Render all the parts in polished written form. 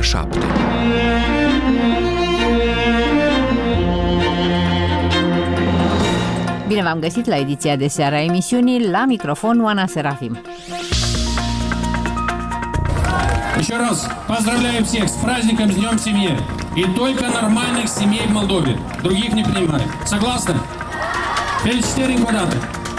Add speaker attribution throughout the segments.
Speaker 1: 7.
Speaker 2: Bine v-am găsit la ediția de seară a emisiunii, la microfon Oana Serafim.
Speaker 3: Еще раз поздравляю всех с праздником, с Днем Семьи. И только нормальных семей в Молдове. Других не принимаю. Согласны? Felicitări încă o dată.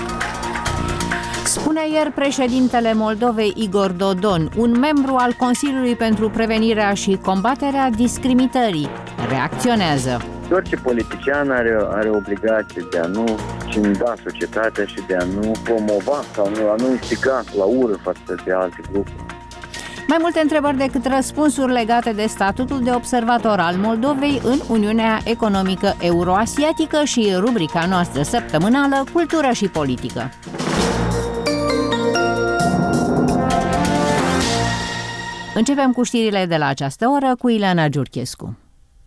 Speaker 2: Spune ieri președintele Moldovei Igor Dodon, un membru al Consiliului pentru Prevenirea și Combaterea Discriminării. Reacționează.
Speaker 4: Orice politician are obligație de a nu cinda societatea și de a nu promova sau a nu instiga la ură față de alte grupuri.
Speaker 2: Mai multe întrebări decât răspunsuri legate de statutul de observator al Moldovei în Uniunea Economică Euroasiatică și rubrica noastră săptămânală Cultură și Politică. Începem cu știrile de la această oră cu Ileana Giurchescu.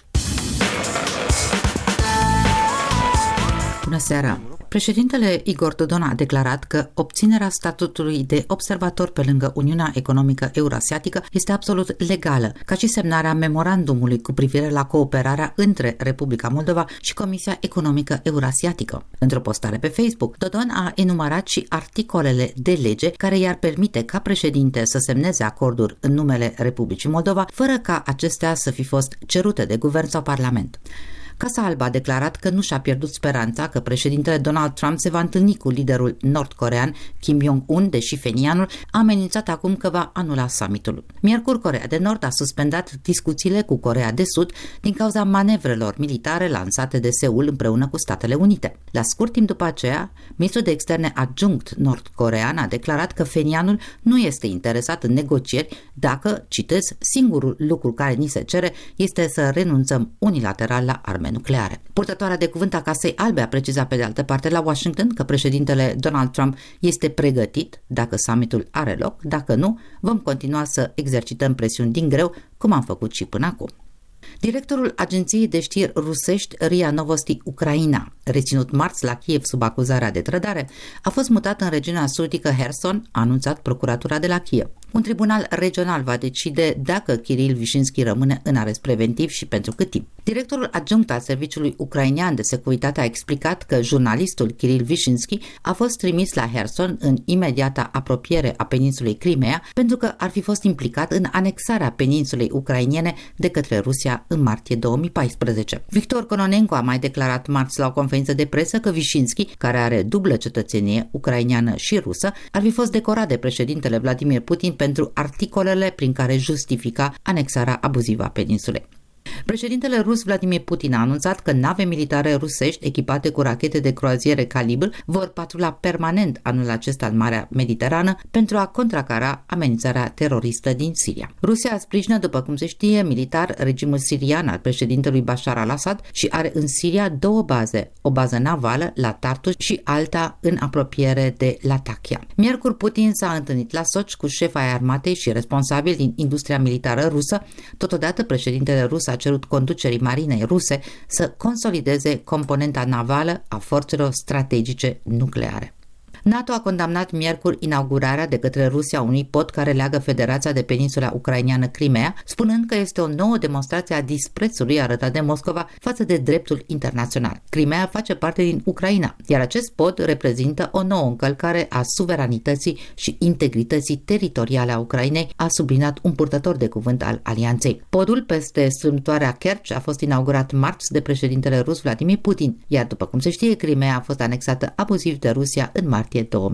Speaker 5: Bună seara! Președintele Igor Dodon a declarat că obținerea statutului de observator pe lângă Uniunea Economică Eurasiatică este absolut legală, ca și semnarea memorandumului cu privire la cooperarea între Republica Moldova și Comisia Economică Eurasiatică. Într-o postare pe Facebook, Dodon a enumerat și articolele de lege care i-ar permite ca președinte să semneze acorduri în numele Republicii Moldova, fără ca acestea să fi fost cerute de guvern sau parlament. Casa Albă a declarat că nu și-a pierdut speranța că președintele Donald Trump se va întâlni cu liderul nord-corean Kim Jong-un, deși fenianul a amenințat acum că va anula summitul. Miercuri, Coreea de Nord a suspendat discuțiile cu Coreea de Sud din cauza manevrelor militare lansate de Seul împreună cu Statele Unite. La scurt timp după aceea, ministrul de externe adjunct nord-corean a declarat că fenianul nu este interesat în negocieri dacă, citez, singurul lucru care ni se cere este să renunțăm unilateral la arme nucleare. Purtătoarea de cuvânt a Casei Albe a precizat pe de altă parte la Washington că președintele Donald Trump este pregătit dacă summitul are loc, dacă nu, vom continua să exercităm presiuni din greu, cum am făcut și până acum. Directorul agenției de știri rusești RIA Novosti Ucraina, reținut marți la Kiev sub acuzarea de trădare, a fost mutat în regiunea sudică Herson, a anunțat procuratura de la Kiev. Un tribunal regional va decide dacă Kiril Vișinski rămâne în arest preventiv și pentru cât timp. Directorul adjunct al Serviciului Ucrainean de Securitate a explicat că jurnalistul Kiril Vișinski a fost trimis la Herson în imediata apropiere a peninsulei Crimea pentru că ar fi fost implicat în anexarea peninsulei ucrainene de către Rusia în martie 2014. Victor Kononenko a mai declarat marți la o conferință de presă că Vișinski, care are dublă cetățenie ucraineană și rusă, ar fi fost decorat de președintele Vladimir Putin pentru articolele prin care justifica anexarea abuzivă a peninsulei. Președintele rus Vladimir Putin a anunțat că nave militare rusești echipate cu rachete de croaziere calibr vor patrula permanent anul acesta în Marea Mediterană pentru a contracara amenințarea teroristă din Siria. Rusia sprijină, după cum se știe, militar regimul sirian al președintelui Bashar al-Assad și are în Siria două baze, o bază navală la Tartus și alta în apropiere de Latakia. Miercuri, Putin s-a întâlnit la Sochi cu șefa ai armatei și responsabili din industria militară rusă. Totodată, președintele rus a cerut conducerii marinei ruse să consolideze componenta navală a forțelor strategice nucleare. NATO a condamnat miercuri inaugurarea de către Rusia unui pod care leagă Federația de Peninsula Ucraineană Crimea, spunând că este o nouă demonstrație a disprețului arătat de Moscova față de dreptul internațional. Crimea face parte din Ucraina, iar acest pod reprezintă o nouă încălcare a suveranității și integrității teritoriale a Ucrainei, a subliniat un purtător de cuvânt al alianței. Podul peste strâmtoarea Kerch a fost inaugurat marți de președintele rus Vladimir Putin, iar după cum se știe, Crimea a fost anexată abuziv de Rusia în martie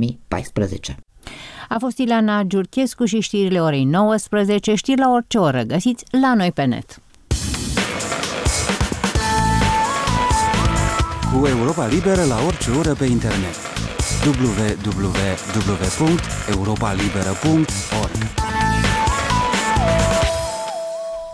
Speaker 5: 2014.
Speaker 2: A fost Ileana Giurchescu și știrile orei 19, știri la orice oră găsiți la noi pe net.
Speaker 1: Cu Europa Liberă la orice oră pe internet. www.europalibera.org.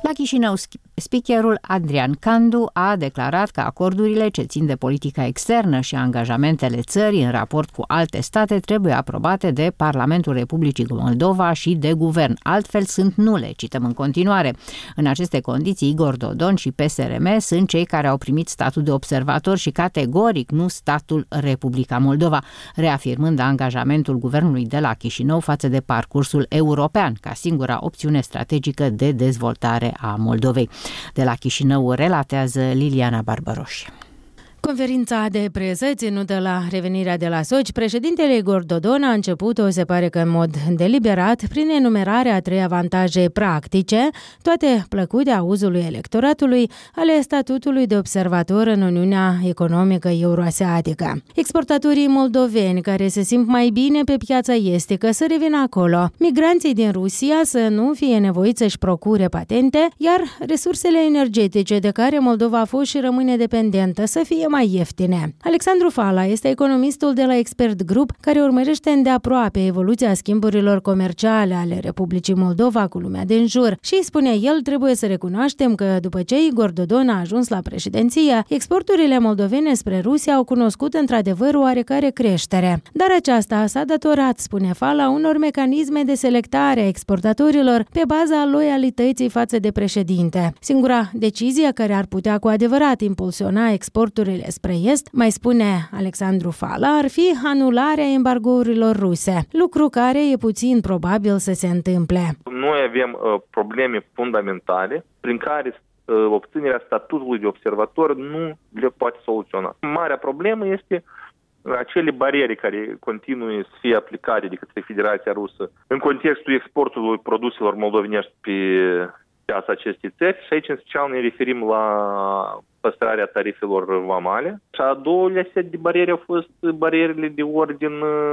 Speaker 2: La Chișinău, speakerul Adrian Candu a declarat că acordurile ce țin de politica externă și angajamentele țării în raport cu alte state trebuie aprobate de Parlamentul Republicii Moldova și de guvern. Altfel sunt nule, cităm în continuare. În aceste condiții, Igor Dodon și PSRM sunt cei care au primit statul de observator și categoric nu statul Republica Moldova, reafirmând angajamentul guvernului de la Chișinău față de parcursul european ca singura opțiune strategică de dezvoltare a Moldovei. De la Chișinău relatează Liliana Barbaroș.
Speaker 6: Conferința de presă ținută la revenirea de la Sochi, președintele Igor Dodon a început-o, se pare că în mod deliberat, prin enumerarea a 3 avantaje practice, toate plăcute auzului electoratului, ale statutului de observator în Uniunea Economică Euroasiatică. Exportatorii moldoveni care se simt mai bine pe piața estică să revină acolo, migranții din Rusia să nu fie nevoiți să-și procure patente, iar resursele energetice de care Moldova a fost și rămâne dependentă să fie mai ieftine. Alexandru Fala este economistul de la Expert Group, care urmărește îndeaproape evoluția schimburilor comerciale ale Republicii Moldova cu lumea din jur și, spune el, trebuie să recunoaștem că după ce Igor Dodon a ajuns la președinție, exporturile moldovene spre Rusia au cunoscut într-adevăr oarecare creștere. Dar aceasta s-a datorat, spune Fala, unor mecanisme de selectare a exportatorilor pe baza loialității față de președinte. Singura decizie care ar putea cu adevărat impulsiona exporturile spre est, mai spune Alexandru Fala, ar fi anularea embargourilor ruse, lucru care e puțin probabil să se întâmple.
Speaker 7: Noi avem probleme fundamentale prin care obținerea statutului de observator nu le poate soluționa. Marea problemă este acele bariere care continuă să fie aplicate de către Federația Rusă în contextul exportului produselor moldovenești pe piața acestei țări și aici în special ne referim la păstrarea tarifelor vamale. Și a doilea set de bariere au fost barierele de ordin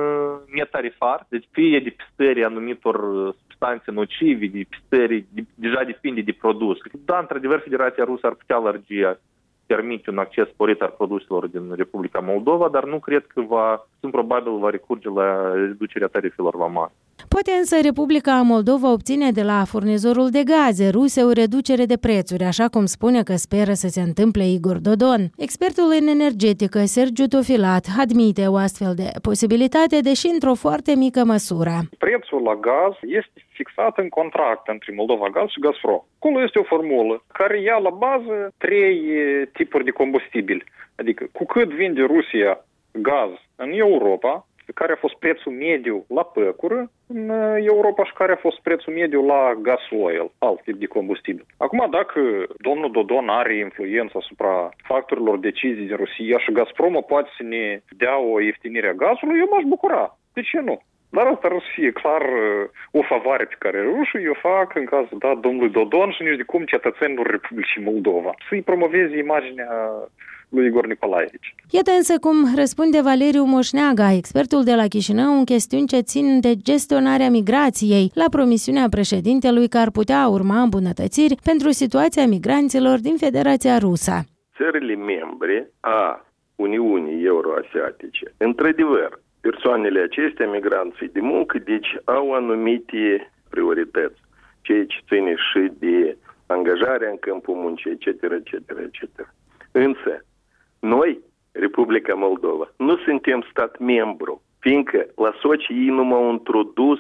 Speaker 7: netarifar, deci fie de pistării anumitor substanțe nocive, de pistării, deja depinde de produs. Da, într-adevăr, Federația Rusă ar putea lărgi, permite un acces sporit al produselor din Republica Moldova, dar nu cred că probabil va recurge la reducerea tarifelor vamale.
Speaker 6: Poate însă Republica Moldova obține de la furnizorul de gaze ruse o reducere de prețuri, așa cum spune că speră să se întâmple Igor Dodon. Expertul în energetică, Sergiu Tofilat, admite o astfel de posibilitate, deși într-o foarte mică măsură.
Speaker 8: Prețul la gaz este fixat în contract între Moldova Gaz și Gazprom. Acolo este o formulă care ia la bază 3 tipuri de combustibil. Adică cu cât vinde Rusia gaz în Europa, care a fost prețul mediu la păcură în Europa și care a fost prețul mediu la gasoil, alt tip de combustibil. Acum, dacă domnul Dodon are influență asupra factorilor decizii din Rusia și Gazpromul poate să ne dea o ieftinire a gazului, eu m-aș bucura. De ce nu? Dar asta ar să fie clar o favoare pe care rușii o fac în cazul domnului Dodon și nici de cum cetățenilor Republicii Moldova. Să-i promoveze imaginea lui Igor Nicolaevici.
Speaker 6: Iată însă cum răspunde Valeriu Moșneaga, expertul de la Chișinău, în chestiuni ce țin de gestionarea migrației, la promisiunea președintelui că ar putea urma îmbunătățiri pentru situația migranților din Federația Rusă.
Speaker 9: Țările membre a Uniunii Euroasiatice, într-adevăr, persoanele acestea, migranții de muncă, deci au anumite priorități, ceea ce ține și de angajarea în câmpul muncii, etc., etc., etc. Însă, noi, Republica Moldova, nu suntem stat membru, fiindcă la Sochi ei nu m-au introdus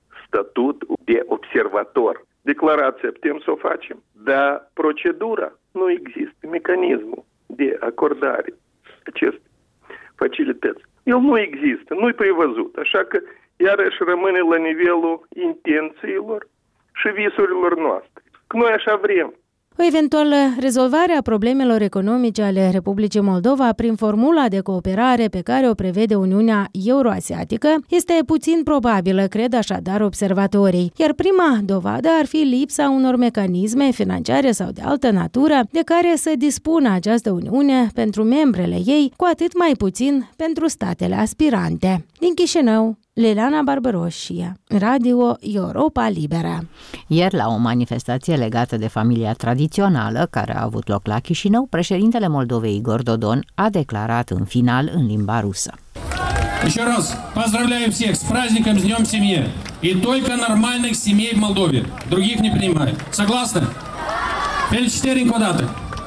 Speaker 9: statut de observator. Declarația putem să o facem, dar procedura nu există, mecanismul de acordare acestei facilități. El nu există, nu-i prevăzut, așa că iarăși rămâne la nivelul intențiilor și visurilor noastre. Că noi așa vrem.
Speaker 6: O eventuală rezolvare a problemelor economice ale Republicii Moldova prin formula de cooperare pe care o prevede Uniunea Euroasiatică este puțin probabilă, cred așadar observatorii, iar prima dovadă ar fi lipsa unor mecanisme financiare sau de altă natură de care să dispună această Uniune pentru membrele ei, cu atât mai puțin pentru statele aspirante. Din Chișinău, Liliana Barbaroșie, Radio Europa Liberă.
Speaker 2: Ieri, la o manifestație legată de familia tradițională care a avut loc la Chișinău, președintele Moldovei Igor Dodon a declarat în final în limba rusă.
Speaker 3: Еще раз поздравляю всех с праздником, с Днем Семьи. И только нормальных семей в Молдове. Других не принимаю. Согласны? Felicitări încă o dată!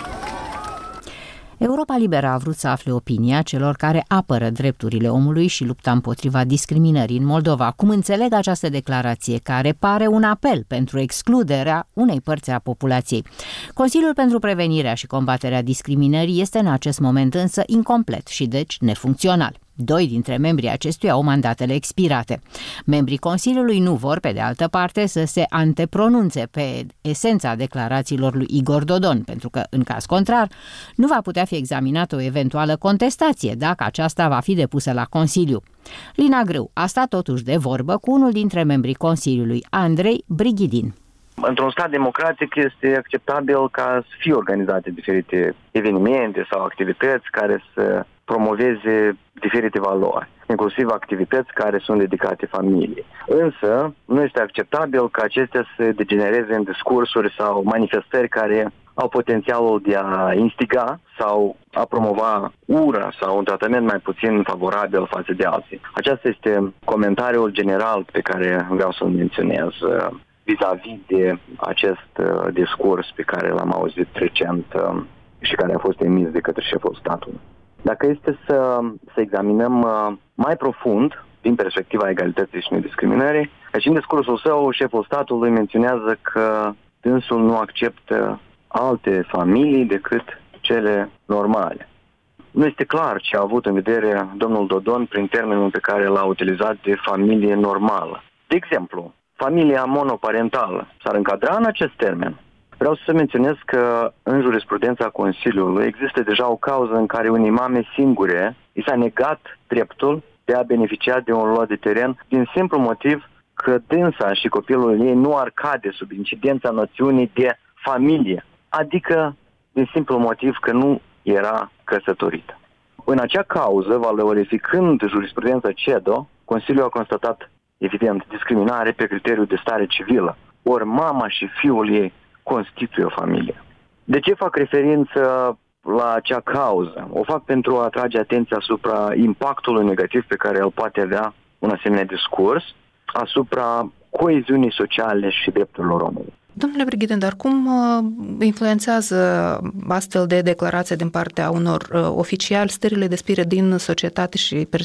Speaker 2: Europa Liberă a vrut să afle opinia celor care apără drepturile omului și lupta împotriva discriminării în Moldova. Cum înțeleg această declarație, care pare un apel pentru excluderea unei părți a populației? Consiliul pentru Prevenirea și Combaterea Discriminării este în acest moment însă incomplet și deci nefuncțional. 2 dintre membrii acestuia au mandatele expirate. Membrii Consiliului nu vor, pe de altă parte, să se antepronunțe pe esența declarațiilor lui Igor Dodon, pentru că, în caz contrar, nu va putea fi examinată o eventuală contestație dacă aceasta va fi depusă la Consiliu. Lina Grâu a stat totuși de vorbă cu unul dintre membrii Consiliului, Andrei Brighidin.
Speaker 10: Într-un stat democratic este acceptabil ca să fie organizate diferite evenimente sau activități care să promoveze diferite valori, inclusiv activități care sunt dedicate familiei. Însă, nu este acceptabil ca acestea să degenereze în discursuri sau manifestări care au potențialul de a instiga sau a promova ură sau un tratament mai puțin favorabil față de alții. Acesta este comentariul general pe care vreau să-l menționez vis-a-vis de acest discurs pe care l-am auzit recent și care a fost emis de către șeful statului. Dacă este să examinăm mai profund, din perspectiva egalității și nediscriminării, deci în discursul său, șeful statului menționează că dânsul nu acceptă alte familii decât cele normale. Nu este clar ce a avut în vedere domnul Dodon prin termenul pe care l-a utilizat de familie normală. De exemplu, familia monoparentală s-ar încadra în acest termen? Vreau să menționez că în jurisprudența Consiliului există deja o cauză în care unei mame singure i s-a negat dreptul de a beneficia de un lot de teren din simplu motiv că dânsa și copilul ei nu ar cade sub incidența noțiunii de familie, adică din simplu motiv că nu era căsătorită. În acea cauză, valorificând jurisprudența CEDO, Consiliul a constatat, evident, discriminare pe criteriul de stare civilă, ori mama și fiul ei constituie o familie. De ce fac referință la acea cauză? O fac pentru a atrage atenția asupra impactului negativ pe care îl poate avea un asemenea discurs asupra coeziunii sociale și drepturilor omului.
Speaker 11: Domnule Brighidin, dar cum influențează astfel de declarație din partea unor oficiali stările de spirit din societate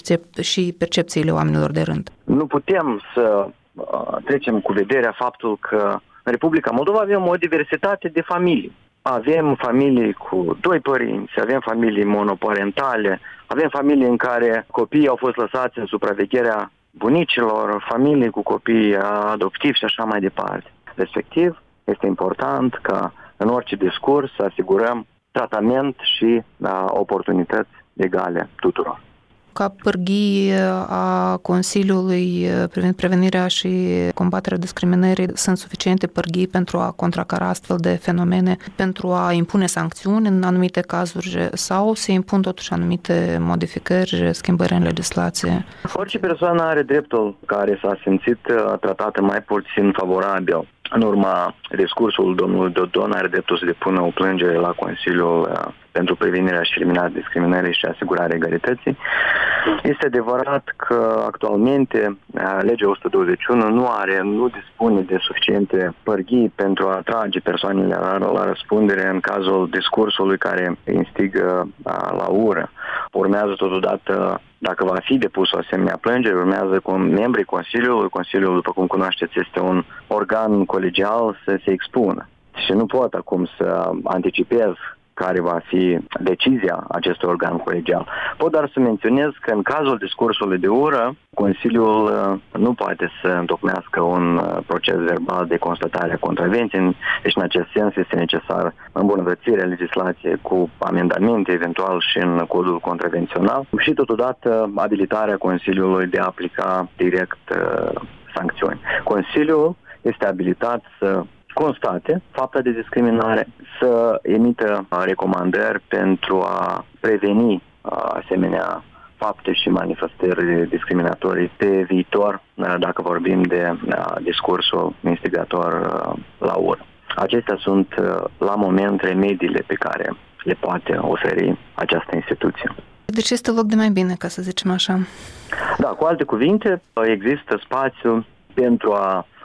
Speaker 11: și percepțiile oamenilor de rând?
Speaker 10: Nu putem să trecem cu vederea faptul că în Republica Moldova avem o diversitate de familii. Avem familii cu 2 părinți, avem familii monoparentale, avem familii în care copiii au fost lăsați în supravegherea bunicilor, familii cu copii adoptivi și așa mai departe. Respectiv, este important ca în orice discurs să asigurăm tratament și oportunități egale tuturor.
Speaker 11: Ca pârghii a Consiliului privind prevenirea și combaterea discriminării sunt suficiente pârghii pentru a contracara astfel de fenomene, pentru a impune sancțiuni în anumite cazuri sau se impun totuși anumite modificări, schimbări în legislație?
Speaker 10: Orice persoană are dreptul care s-a simțit tratată mai puțin favorabil în urma discursului domnului Dodon, are dreptul să depună o plângere la Consiliul pentru Prevenirea și Eliminarea Discriminării și Asigurarea Egalității. Este adevărat că actualmente legea 121 nu dispune de suficiente pârghii pentru a atrage persoanele la răspundere în cazul discursului care instigă la ură. Urmează totodată, dacă va fi depus o asemenea plângere, urmează cu membrii Consiliului. Consiliul, după cum cunoașteți, este un organ colegial să se expună. Și nu pot acum să anticipez care va fi decizia acestui organ colegial. Pot doar să menționez că în cazul discursului de ură, Consiliul nu poate să întocmească un proces verbal de constatare a contravenției, deci în acest sens este necesar îmbunătățirea legislației cu amendamente, eventual și în codul contravențional, și totodată abilitarea Consiliului de a aplica direct sancțiuni. Consiliul este abilitat să constate fapta de discriminare, să emită recomandări pentru a preveni asemenea fapte și manifestări discriminatorii pe viitor, dacă vorbim de discursul instigator la ură. Acestea sunt, la moment, remediile pe care le poate oferi această instituție.
Speaker 11: Deci este loc de mai bine, ca să zicem așa.
Speaker 10: Da, cu alte cuvinte, există spațiu pentru a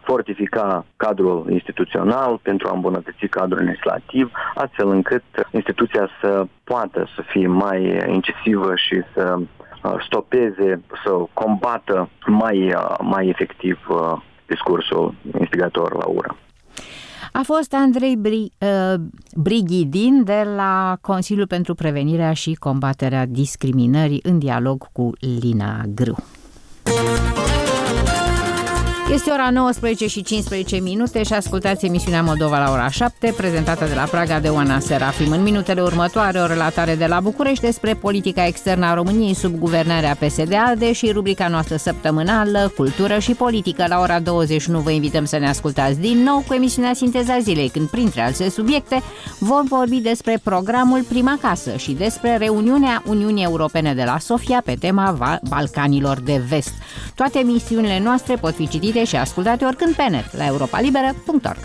Speaker 10: fortifica cadrul instituțional, pentru a îmbunătăți cadrul legislativ, astfel încât instituția să poată să fie mai incisivă și să stopeze, să combată mai efectiv discursul instigator la ură.
Speaker 2: A fost Andrei Brighidin de la Consiliul pentru Prevenirea și Combaterea Discriminării în dialog cu Lina Grâu. Este ora 19 și 15 minute și ascultați emisiunea Moldova la ora 7, prezentată de la Praga de Oana Serafim. În minutele următoare, o relatare de la București despre politica externă a României sub guvernarea PSD-ALDE și rubrica noastră săptămânală Cultură și Politică. La ora 21 vă invităm să ne ascultați din nou cu emisiunea Sinteza Zilei, când, printre alte subiecte, vom vorbi despre programul Prima Casă și despre reuniunea Uniunii Europene de la Sofia pe tema Balcanilor de Vest. Toate emisiunile noastre pot fi citite și ascultate oricând pe net la europalibera.org.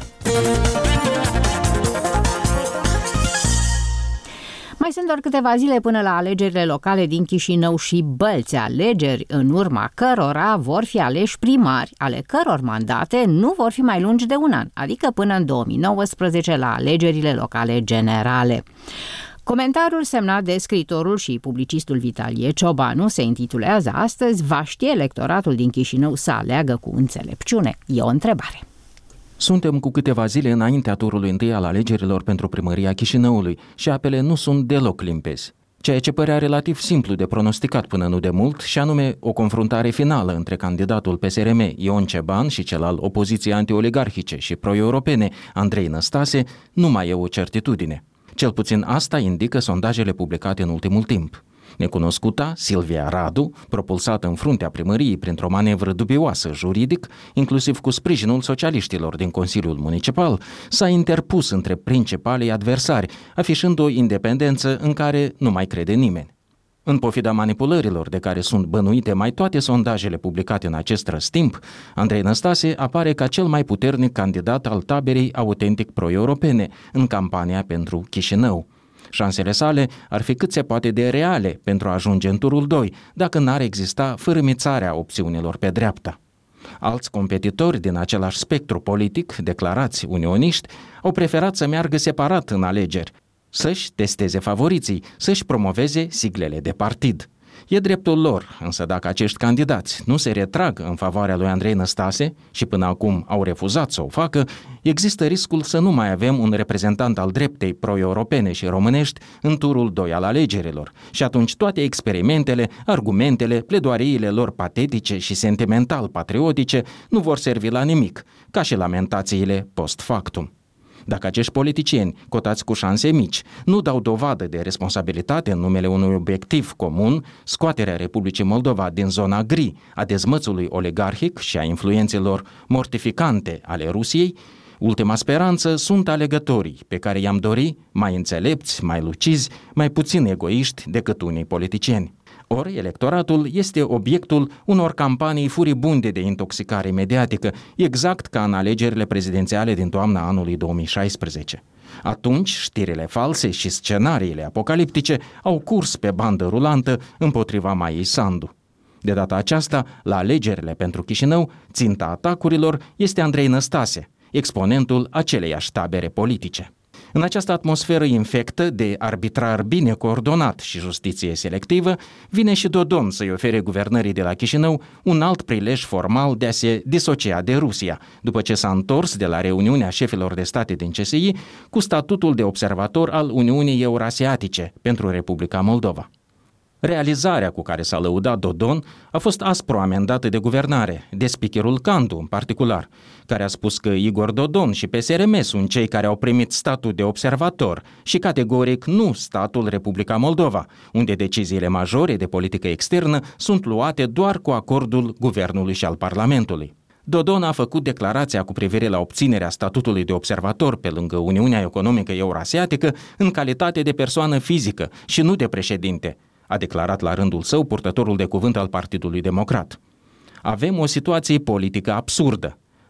Speaker 2: Mai sunt doar câteva zile până la alegerile locale din Chișinău și Bălți, alegeri în urma cărora vor fi aleși primari, ale căror mandate nu vor fi mai lungi de un an, adică până în 2019 la alegerile locale generale. Comentariul semnat de scriitorul și publicistul Vitalie Ciobanu se intitulează astăzi "Va ști electoratul din Chișinău să aleagă cu înțelepciune?" E o întrebare.
Speaker 12: Suntem cu câteva zile înaintea turului întâi al alegerilor pentru primăria Chișinăului și apele nu sunt deloc limpezi. Ceea ce părea relativ simplu de pronosticat până nu de mult, și anume o confruntare finală între candidatul PSRM Ion Ceban și cel al opoziției antioligarhice și pro-europene Andrei Năstase, nu mai e o certitudine. Cel puțin asta indică sondajele publicate în ultimul timp. Necunoscuta, Silvia Radu, propulsată în fruntea primăriei printr-o manevră dubioasă juridic, inclusiv cu sprijinul socialiștilor din Consiliul Municipal, s-a interpus între principalii adversari, afișând o independență în care nu mai crede nimeni. În pofida manipulărilor de care sunt bănuite mai toate sondajele publicate în acest răstimp, Andrei Năstase apare ca cel mai puternic candidat al taberei autentic pro-europene în campania pentru Chișinău. Șansele sale ar fi cât se poate de reale pentru a ajunge în turul 2, dacă n-ar exista fărâmițarea opțiunilor pe dreapta. Alți competitori din același spectru politic, declarați unioniști, au preferat să meargă separat în alegeri, să-și testeze favoriții, să-și promoveze siglele de partid. E dreptul lor, însă dacă acești candidați nu se retrag în favoarea lui Andrei Năstase și până acum au refuzat să o facă, există riscul să nu mai avem un reprezentant al dreptei pro-europene și românești în turul 2 al alegerilor și atunci toate experimentele, argumentele, pledoariile lor patetice și sentimental-patriotice nu vor servi la nimic, ca și lamentațiile post factum. Dacă acești politicieni, cotați cu șanse mici, nu dau dovadă de responsabilitate în numele unui obiectiv comun, scoaterea Republicii Moldova din zona gri a dezmățului oligarhic și a influențelor mortificante ale Rusiei, ultima speranță sunt alegătorii pe care i-am dori mai înțelepți, mai lucizi, mai puțin egoiști decât unii politicieni. Ori electoratul este obiectul unor campanii furibunde de intoxicare mediatică, exact ca în alegerile prezidențiale din toamna anului 2016. Atunci, știrile false și scenariile apocaliptice au curs pe bandă rulantă împotriva Maiei Sandu. De data aceasta, la alegerile pentru Chișinău, ținta atacurilor este Andrei Năstase, exponentul aceleiași tabere politice. În această atmosferă infectă de arbitrar bine coordonat și justiție selectivă, vine și Dodon să-i ofere guvernării de la Chișinău un alt prilej formal de a se disocia de Rusia, după ce s-a întors de la reuniunea șefilor de state din CSI cu statutul de observator al Uniunii Eurasiatice pentru Republica Moldova. Realizarea cu care s-a lăudat Dodon a fost aspru amendată de guvernare, de speakerul Candu în particular, care a spus că Igor Dodon și PSRM sunt cei care au primit statul de observator și categoric nu statul Republica Moldova, unde deciziile majore de politică externă sunt luate doar cu acordul guvernului și al Parlamentului. Dodon a făcut declarația cu privire la obținerea statutului de observator pe lângă Uniunea Economică Eurasiatică în calitate de persoană fizică și nu de președinte, a declarat la rândul său purtătorul de cuvânt al Partidului Democrat. Avem o situație politică absurdă.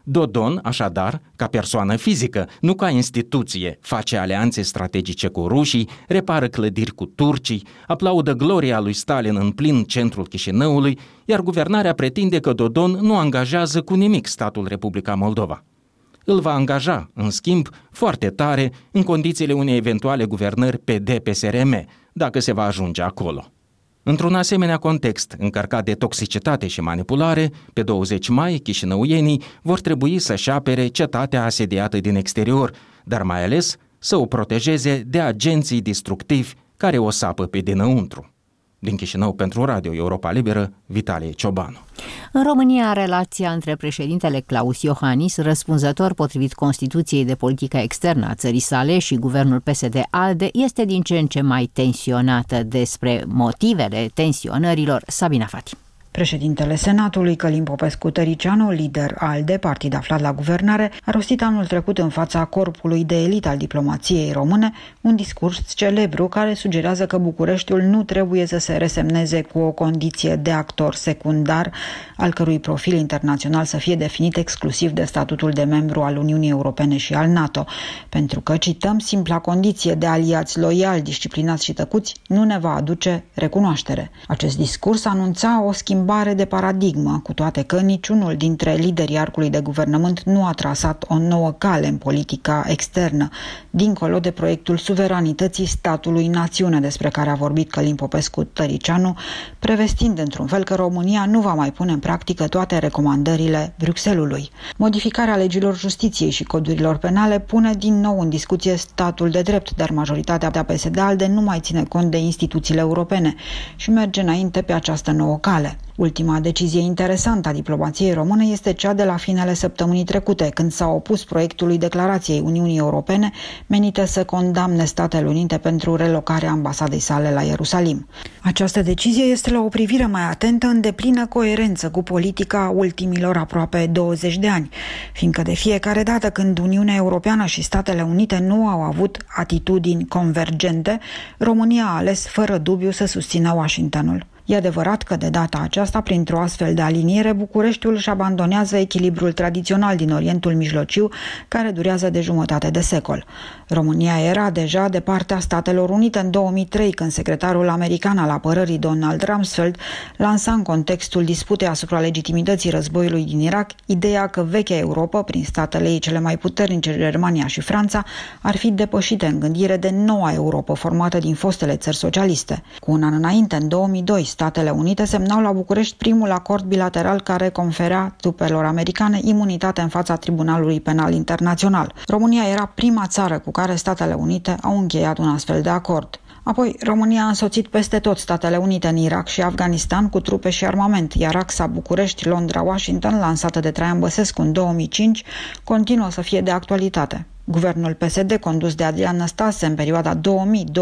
Speaker 12: Dodon, așadar, ca persoană fizică, nu ca instituție, face alianțe strategice cu rușii, repară clădiri cu turcii, aplaudă gloria lui Stalin în plin centrul Chișinăului, iar guvernarea pretinde că Dodon nu angajează cu nimic statul Republica Moldova. Îl va angaja, în schimb, foarte tare în condițiile unei eventuale guvernări PD-PSRM, dacă se va ajunge acolo. Într-un asemenea context, încărcat de toxicitate și manipulare, pe 20 mai, chișinăuienii vor trebui să-și apere cetatea asediată din exterior, dar mai ales să o protejeze de agenții destructivi care o sapă pe dinăuntru. Din Chișinău pentru Radio Europa Liberă, Vitalie Ciobanu.
Speaker 2: În România, relația între președintele Claus Iohannis, răspunzător potrivit Constituției de politică externă a țării sale, și guvernul PSD-ALDE este din ce în ce mai tensionată. Despre motivele tensionărilor, Sabina Fati.
Speaker 13: Președintele Senatului, Călin Popescu-Tăricianu, lider ALDE, partid aflat la guvernare, a rostit anul trecut în fața corpului de elită al diplomației române un discurs celebru care sugerează că Bucureștiul nu trebuie să se resemneze cu o condiție de actor secundar, al cărui profil internațional să fie definit exclusiv de statutul de membru al Uniunii Europene și al NATO, pentru că, cităm, simpla condiție de aliați loiali, disciplinați și tăcuți nu ne va aduce recunoaștere. Acest discurs anunța o schimbare de paradigmă, cu toate că niciunul dintre liderii arcului de guvernământ nu a trasat o nouă cale în politica externă, dincolo de proiectul suveranității statului națiune despre care a vorbit Călin Popescu-Tăricianu, prevestind într-un fel că România nu va mai pune în practică toate recomandările Bruxellesului. Modificarea legilor justiției și codurilor penale pune din nou în discuție statul de drept, dar majoritatea PSD-ALDE nu mai ține cont de instituțiile europene și merge înainte pe această nouă cale. Ultima decizie interesantă a diplomației române este cea de la finele săptămânii trecute, când s-a opus proiectului declarației Uniunii Europene menite să condamne Statele Unite pentru relocarea ambasadei sale la Ierusalim. Această decizie este la o privire mai atentă în deplină coerență cu politica ultimilor aproape 20 de ani, fiindcă de fiecare dată când Uniunea Europeană și Statele Unite nu au avut atitudini convergente, România a ales fără dubiu să susțină Washingtonul. E adevărat că de data aceasta, printr-o astfel de aliniere, Bucureștiul își abandonează echilibrul tradițional din Orientul Mijlociu, care durează de jumătate de secol. România era deja de partea Statelor Unite în 2003, când secretarul american al apărării Donald Rumsfeld lansa în contextul disputei asupra legitimității războiului din Irak ideea că vechea Europa, prin statele ei cele mai puternice, Germania și Franța, ar fi depășite în gândire de noua Europa, formată din fostele țări socialiste. Cu un an înainte, în 2002, Statele Unite semnau la București primul acord bilateral care conferea trupelor americane imunitate în fața Tribunalului Penal Internațional. România era prima țară cu care Statele Unite au încheiat un astfel de acord. Apoi, România a însoțit peste tot Statele Unite în Irak și Afganistan cu trupe și armament, iar axa București-Londra-Washington, lansată de Traian Băsescu în 2005, continuă să fie de actualitate. Guvernul PSD, condus de Adrian Năstase în perioada 2000-2004,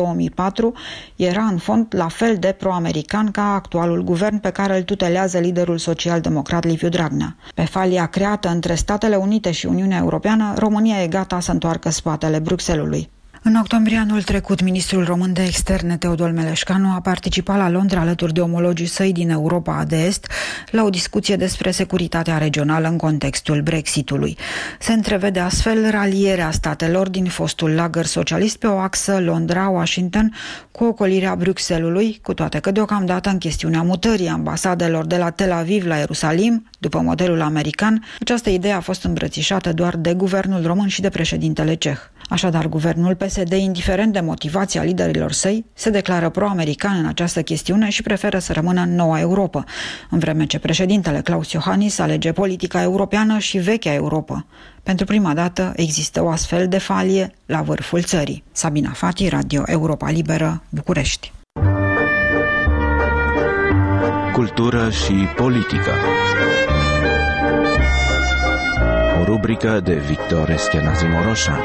Speaker 13: era în fond la fel de pro-american ca actualul guvern pe care îl tutelează liderul social-democrat Liviu Dragnea. Pe falia creată între Statele Unite și Uniunea Europeană, România e gata să întoarcă spatele Bruxellesului. În octombrie anul trecut, ministrul român de externe Teodor Meleșcanu a participat la Londra alături de omologii săi din Europa de Est la o discuție despre securitatea regională în contextul Brexitului. Se întrevede astfel ralierea statelor din fostul lagăr socialist pe o axă Londra-Washington cu ocolirea Bruxellesului, cu toate că deocamdată în chestiunea mutării ambasadelor de la Tel Aviv la Ierusalim, după modelul american, această idee a fost îmbrățișată doar de guvernul român și de președintele ceh. Așadar, guvernul PSD, indiferent de motivația liderilor săi, se declară pro-american în această chestiune și preferă să rămână în noua Europa, în vreme ce președintele Claus Iohannis alege politica europeană și vechea Europa. Pentru prima dată există o astfel de falie la vârful țării. Sabina Fati, Radio Europa Liberă, București.
Speaker 14: Cultură și politică. O rubrică de Victor Eschenazi Moroșan.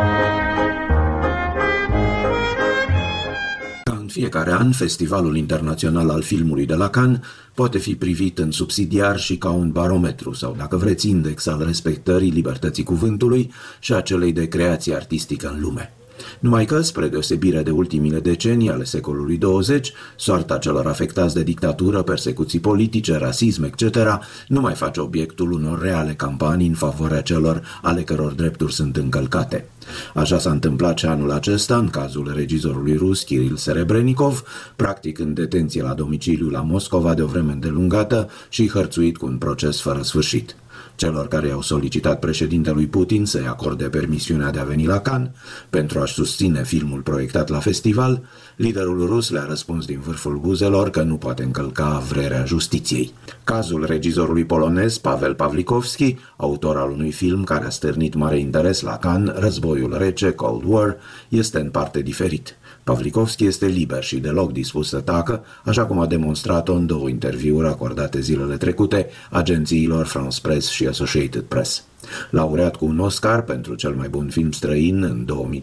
Speaker 15: Ca în fiecare an, Festivalul Internațional al Filmului de la Cannes poate fi privit în subsidiar și ca un barometru sau, dacă vreți, index al respectării libertății cuvântului și a celei de creație artistică în lume. Numai că, spre deosebire de ultimile decenii ale secolului 20, soarta celor afectați de dictatură, persecuții politice, rasism, etc., nu mai face obiectul unor reale campanii în favoarea celor ale căror drepturi sunt încălcate. Așa s-a întâmplat și anul acesta în cazul regizorului rus Kiril Serebrennikov, practic în detenție la domiciliu la Moscova de o vreme îndelungată și hărțuit cu un proces fără sfârșit. Celor care i-au solicitat președintelui Putin să-i acorde permisiunea de a veni la Cannes pentru a-și susține filmul proiectat la festival, liderul rus le-a răspuns din vârful buzelor că nu poate încălca vrerea justiției. Cazul regizorului polonez Pavel Pawlikowski, autor al unui film care a stârnit mare interes la Cannes, Războiul rece, Cold War, este în parte diferit. Pawlikowski este liber și deloc dispus să tacă, așa cum a demonstrat-o în 2 interviuri acordate zilele trecute agențiilor France Press și Associated Press. Laureat cu un Oscar pentru cel mai bun film străin în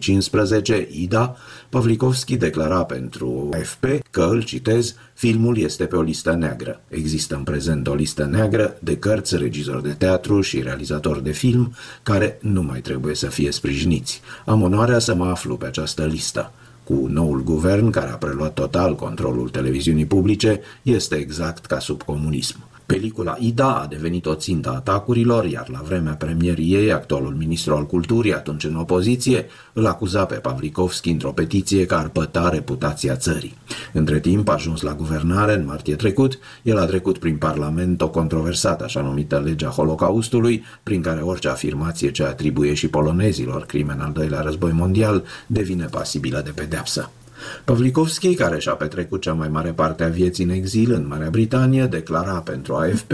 Speaker 15: 2015, Ida, Pawlikowski declara pentru AFP că, îl citez, filmul este pe o listă neagră. Există în prezent o listă neagră de cărți, regizori de teatru și realizatori de film care nu mai trebuie să fie sprijiniți. Am onoarea să mă aflu pe această listă. Cu noul guvern, care a preluat total controlul televiziunii publice, este exact ca sub comunism. Pelicula Ida a devenit o țintă a atacurilor, iar la vremea premierii ei, actualul ministru al culturii, atunci în opoziție, îl acuza pe Pawlikowski într-o petiție că ar păta reputația țării. Între timp, ajuns la guvernare în martie trecut, el a trecut prin Parlament o controversată așa numită legea Holocaustului, prin care orice afirmație ce atribuie și polonezilor crime în al doilea război mondial devine pasibilă de pedeapsă. Pawlikowski, care și-a petrecut cea mai mare parte a vieții în exil în Marea Britanie, declara pentru AFP: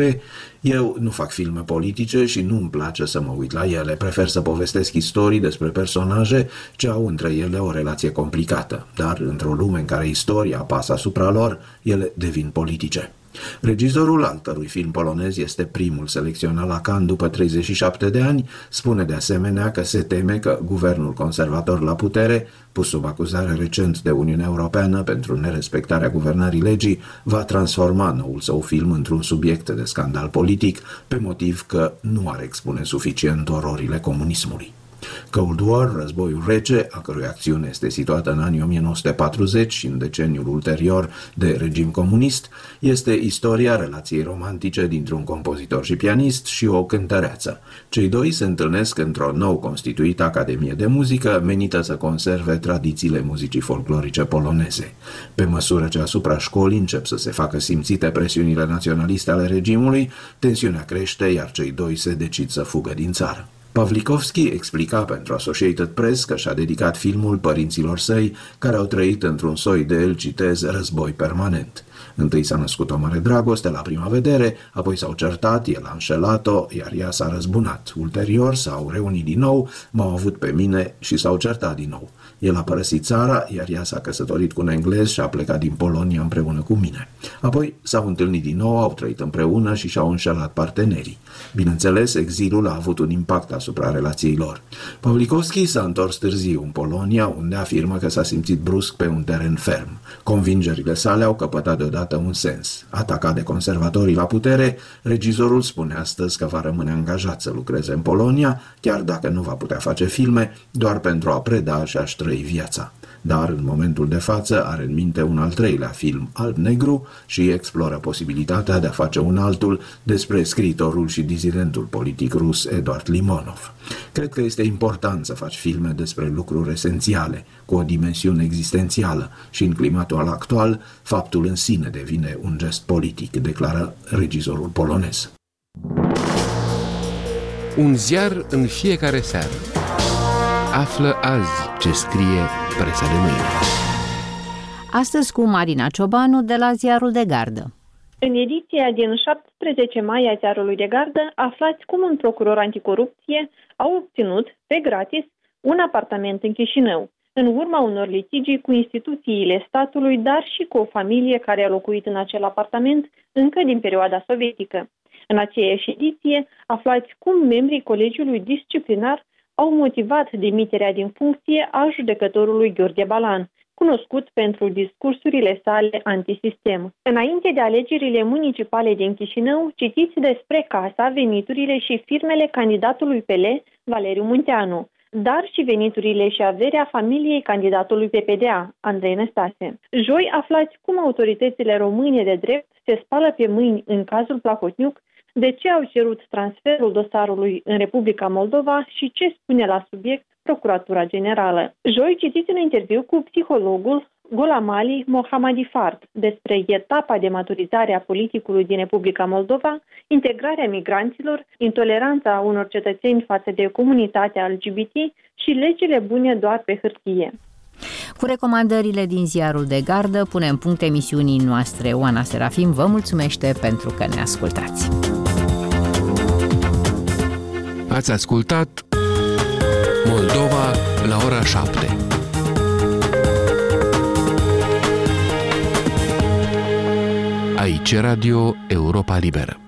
Speaker 15: eu nu fac filme politice și nu îmi place să mă uit la ele, prefer să povestesc istorii despre personaje ce au între ele o relație complicată, dar într-o lume în care istoria apasă asupra lor, ele devin politice. Regizorul, al cărui film polonez este primul selecționat la Cannes după 37 de ani, spune de asemenea că se teme că guvernul conservator la putere, pus sub acuzare recent de Uniunea Europeană pentru nerespectarea guvernării legii, va transforma noul său film într-un subiect de scandal politic, pe motiv că nu ar expune suficient ororile comunismului. Cold War, Războiul rece, a cărui acțiune este situată în anii 1940 și în deceniul ulterior de regim comunist, este istoria relației romantice dintre un compozitor și pianist și o cântăreață. Cei doi se întâlnesc într-o nou constituită Academie de Muzică, menită să conserve tradițiile muzicii folclorice poloneze. Pe măsură ce asupra școlii încep să se facă simțite presiunile naționaliste ale regimului, tensiunea crește, iar cei doi se decid să fugă din țară. Pawlikowski explica pentru Associated Press că și-a dedicat filmul părinților săi, care au trăit într-un soi de, îl citez, război permanent. Întâi s-a născut o mare dragoste la prima vedere, apoi s-au certat, el a înșelat-o, iar ea s-a răzbunat. Ulterior s-au reunit din nou, m-au avut pe mine și s-au certat din nou. El a părăsit țara, iar ea s-a căsătorit cu un englez și a plecat din Polonia împreună cu mine. Apoi s-au întâlnit din nou, au trăit împreună și și-au înșelat partenerii. Bineînțeles, exilul a avut un impact asupra relației lor. Pawlikowski s-a întors târziu în Polonia, unde afirmă că s-a simțit brusc pe un teren ferm. Convingerile sale au căpătat deodată un sens. Atacat de conservatorii la putere, regizorul spune astăzi că va rămâne angajat să lucreze în Polonia, chiar dacă nu va putea face filme, doar pentru a preda și a-și trăi viața. Dar în momentul de față are în minte un al treilea film, Alb-Negru, și exploră posibilitatea de a face un altul despre scriitorul și dizidentul politic rus Eduard Limonov. Cred că este important să faci filme despre lucruri esențiale, cu o dimensiune existențială, și în climatul actual, faptul în sine devine un gest politic, declară regizorul polonez.
Speaker 16: Un ziar în fiecare seară. Află azi ce scrie presa de mâine.
Speaker 2: Astăzi cu Marina Ciobanu de la Ziarul de Gardă.
Speaker 17: În ediția din 17 mai a Ziarului de Gardă aflați cum un procuror anticorupție a obținut, pe gratis, un apartament în Chișinău, în urma unor litigii cu instituțiile statului, dar și cu o familie care a locuit în acel apartament încă din perioada sovietică. În aceeași ediție aflați cum membrii Colegiului Disciplinar au motivat demiterea din funcție a judecătorului Gheorghe Balan, cunoscut pentru discursurile sale antisistem. Înainte de alegerile municipale din Chișinău, citiți despre casa, veniturile și firmele candidatului PL, Valeriu Munteanu. dar și veniturile și averea familiei candidatului PPDA, Andrei Năstase. Joi aflați cum autoritățile române de drept se spală pe mâini în cazul Plahotniuc, de ce au cerut transferul dosarului în Republica Moldova și ce spune la subiect Procuratura Generală. Joi citiți un interviu cu psihologul Gholam Ali Mohammadi Fard despre etapa de maturizare a politicului din Republica Moldova, integrarea migranților, intoleranța unor cetățeni față de comunitatea LGBT și legile bune doar pe hârtie.
Speaker 2: Cu recomandările din ziarul de gardă punem punct emisiunii noastre. Oana Serafim vă mulțumește pentru că ne ascultați.
Speaker 16: Ați ascultat Moldova la ora 7. Aici Radio Europa Liberă.